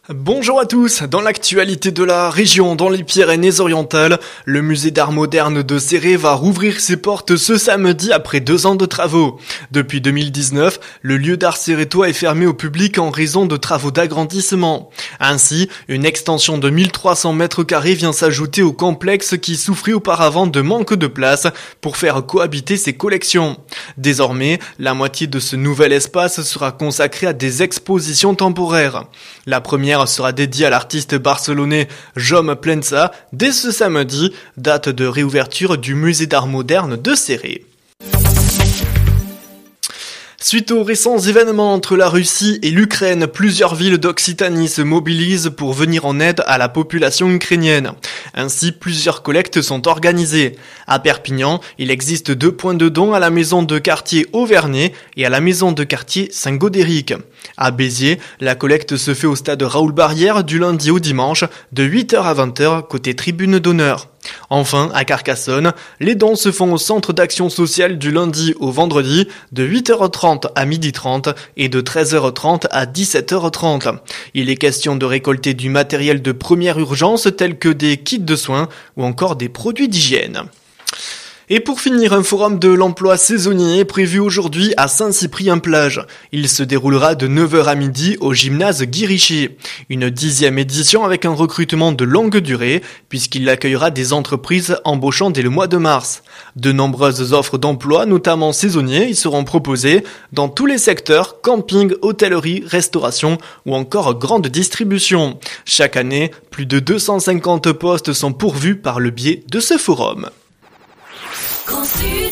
Bonjour à tous, dans l'actualité de la région, dans les Pyrénées-Orientales, le musée d'art moderne de Céré va rouvrir ses portes ce samedi après 2 ans de travaux. Depuis 2019, le lieu d'art cérétois est fermé au public en raison de travaux d'agrandissement. Ainsi, une extension de 1300 mètres carrés vient s'ajouter au complexe qui souffrait auparavant de manque de place pour faire cohabiter ses collections. Désormais, la moitié de ce nouvel espace sera consacrée à des expositions temporaires. La première sera dédiée à l'artiste barcelonais Jaume Plensa dès ce samedi, date de réouverture du musée d'art moderne de Céré. Suite aux récents événements entre la Russie et l'Ukraine, plusieurs villes d'Occitanie se mobilisent pour venir en aide à la population ukrainienne. Ainsi, plusieurs collectes sont organisées. À Perpignan, il existe 2 points de dons à la maison de quartier Auvernay et à la maison de quartier Saint-Gaudéric. À Béziers, la collecte se fait au stade Raoul-Barrière du lundi au dimanche de 8h à 20h côté tribune d'honneur. Enfin, à Carcassonne, les dons se font au centre d'action sociale du lundi au vendredi de 8h30 à 12h30 et de 13h30 à 17h30. Il est question de récolter du matériel de première urgence tel que des kits de soins ou encore des produits d'hygiène. Et pour finir, un forum de l'emploi saisonnier est prévu aujourd'hui à Saint-Cyprien-Plage. Il se déroulera de 9h à midi au gymnase Guy Richer. Une 10e édition avec un recrutement de longue durée puisqu'il accueillera des entreprises embauchant dès le mois de mars. De nombreuses offres d'emploi, notamment saisonniers, y seront proposées dans tous les secteurs, camping, hôtellerie, restauration ou encore grande distribution. Chaque année, plus de 250 postes sont pourvus par le biais de ce forum. Conçu